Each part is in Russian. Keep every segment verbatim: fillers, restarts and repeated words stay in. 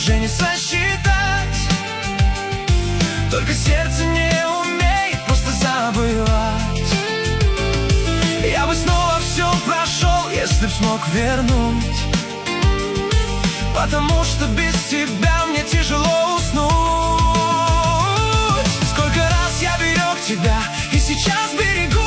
уже не сосчитать. Только сердце не умеет просто забывать. Я бы снова все прошел, если б смог вернуть, потому что без тебя мне тяжело уснуть. Сколько раз я берег тебя и сейчас берегу,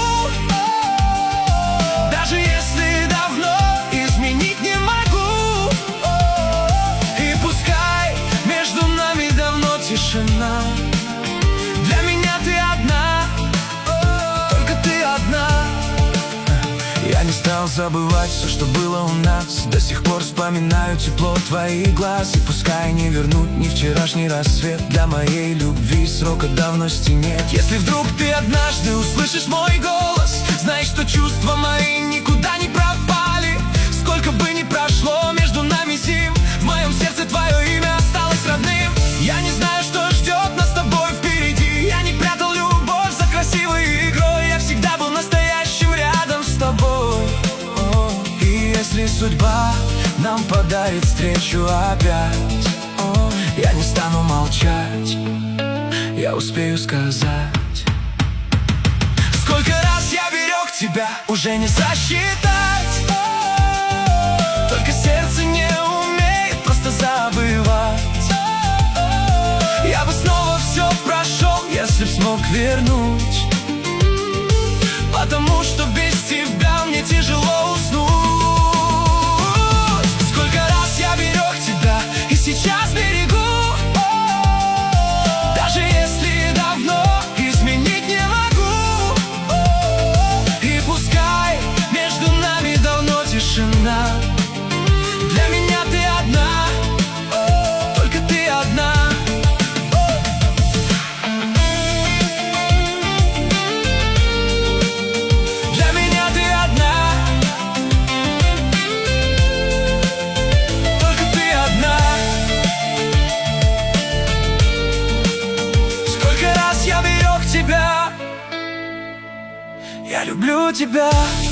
даже если давно изменить не могу. И пускай между нами давно тишина, для меня ты одна, только ты одна. Я не стал забывать все, что было у нас. До сих пор вспоминаю тепло твоих глаз. И пускай не вернуть ни вчерашний рассвет, для моей любви срока давности нет. Если вдруг ты однажды услышишь мой голос, знай, что чувства мои никуда не пропали. Сколько бы ни прошло между нами зим, в моем сердце твое имя осталось родным. Я не знаю, что ждет нас с тобой впереди. Я не прятал любовь за красивой игрой. Я всегда был настоящим рядом с тобой. И если судьба нам подарит встречу опять, я не стану молчать, я успею сказать. Сколько раз я берег тебя, уже не сосчитать. Только сердце не умеет просто забывать. Я бы снова все прошел, если б смог вернуть, потому что без тебя мне тяжело уснуть. Сколько раз я берег тебя и сейчас берегу, даже если давно изменить не могу. И пускай между нами давно тишина, для меня ты одна, только ты одна. Я люблю тебя.